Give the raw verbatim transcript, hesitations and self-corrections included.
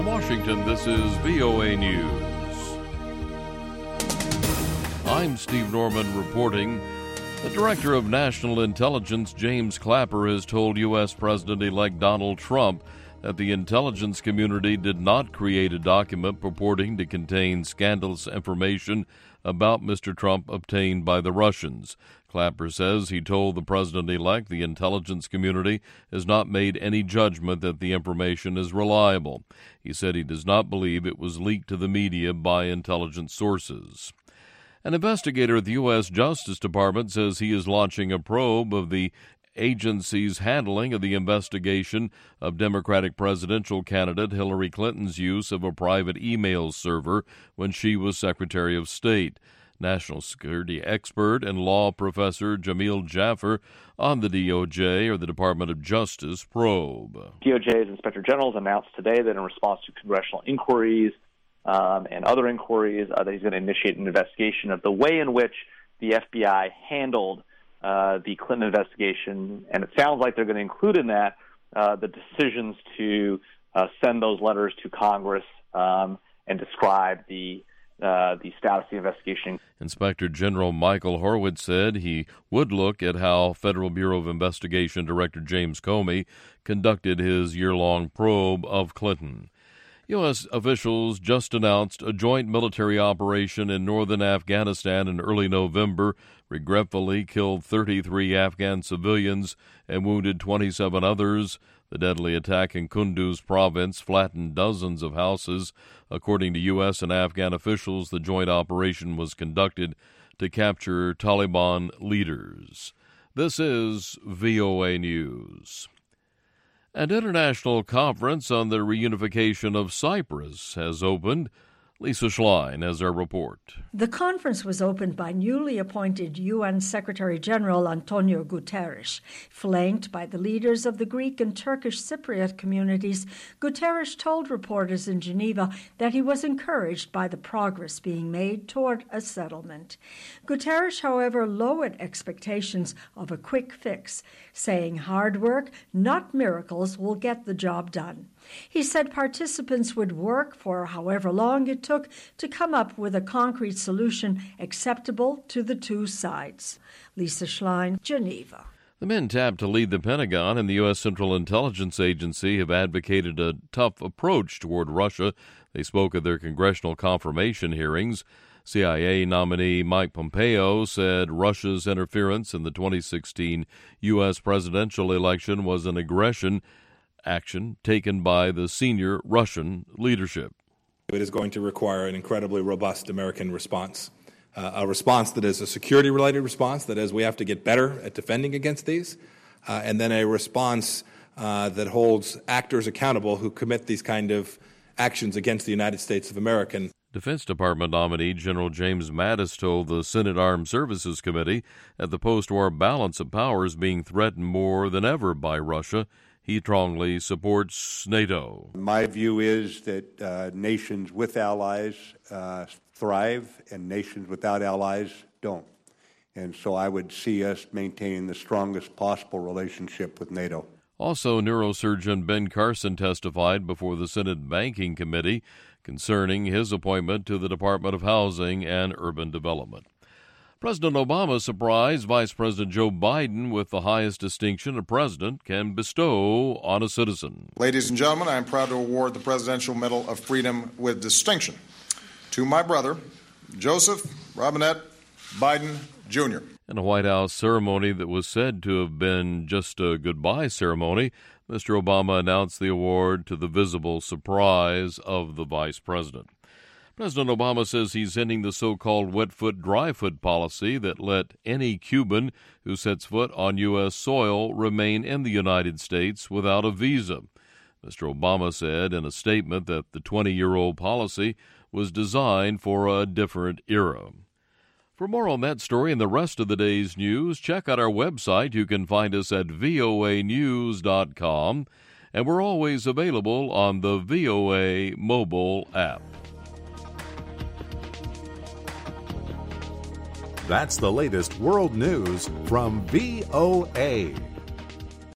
From Washington, this is V O A News. I'm Steve Norman reporting. The Director of National Intelligence, James Clapper, has told U S. President-elect Donald Trump that the intelligence community did not create a document purporting to contain scandalous information about Mister Trump obtained by the Russians. Clapper says he told the president-elect the intelligence community has not made any judgment that the information is reliable. He said he does not believe it was leaked to the media by intelligence sources. An investigator at the U S. Justice Department says he is launching a probe of the agency's handling of the investigation of Democratic presidential candidate Hillary Clinton's use of a private email server when she was Secretary of State. National security expert and law professor Jamil Jaffer on the D O J or the Department of Justice probe. D O J's Inspector General has announced today that in response to congressional inquiries um, and other inquiries, uh, that he's going to initiate an investigation of the way in which the F B I handled uh, the Clinton investigation. And it sounds like they're going to include in that uh, the decisions to uh, send those letters to Congress um, and describe the Uh, the status of the investigation. Inspector General Michael Horowitz said he would look at how Federal Bureau of Investigation Director James Comey conducted his year-long probe of Clinton. U S officials just announced a joint military operation in northern Afghanistan in early November regretfully killed thirty-three Afghan civilians and wounded twenty-seven others. The deadly attack in Kunduz province flattened dozens of houses. According to U S and Afghan officials, the joint operation was conducted to capture Taliban leaders. This is V O A News. An international conference on the reunification of Cyprus has opened. Lisa Schlein has our report. The conference was opened by newly appointed U N Secretary-General Antonio Guterres. Flanked by the leaders of the Greek and Turkish Cypriot communities, Guterres told reporters in Geneva that he was encouraged by the progress being made toward a settlement. Guterres, however, lowered expectations of a quick fix, saying hard work, not miracles, will get the job done. He said participants would work for however long it took to come up with a concrete solution acceptable to the two sides. Lisa Schlein, Geneva. The men tapped to lead the Pentagon and the U S. Central Intelligence Agency have advocated a tough approach toward Russia. They spoke at their congressional confirmation hearings. C I A nominee Mike Pompeo said Russia's interference in the twenty sixteen U S presidential election was an aggression action taken by the senior Russian leadership. It is going to require an incredibly robust American response, uh, a response that is a security-related response, that is we have to get better at defending against these, uh, and then a response uh, that holds actors accountable who commit these kind of actions against the United States of America. Defense Department nominee General James Mattis told the Senate Armed Services Committee that the post-war balance of power is being threatened more than ever by Russia. He strongly supports NATO. My view is that uh, nations with allies uh, thrive and nations without allies don't. And so I would see us maintaining the strongest possible relationship with NATO. Also, neurosurgeon Ben Carson testified before the Senate Banking Committee concerning his appointment to the Department of Housing and Urban Development. President Obama surprised Vice President Joe Biden with the highest distinction a president can bestow on a citizen. Ladies and gentlemen, I am proud to award the Presidential Medal of Freedom with distinction to my brother, Joseph Robinette Biden, Junior In a White House ceremony that was said to have been just a goodbye ceremony, Mister Obama announced the award to the visible surprise of the vice president. President Obama says he's ending the so-called wet foot, dry foot policy that let any Cuban who sets foot on U S soil remain in the United States without a visa. Mister Obama said in a statement that the twenty-year-old policy was designed for a different era. For more on that story and the rest of the day's news, check out our website. You can find us at V O A news dot com, and we're always available on the V O A mobile app. That's the latest world news from V O A.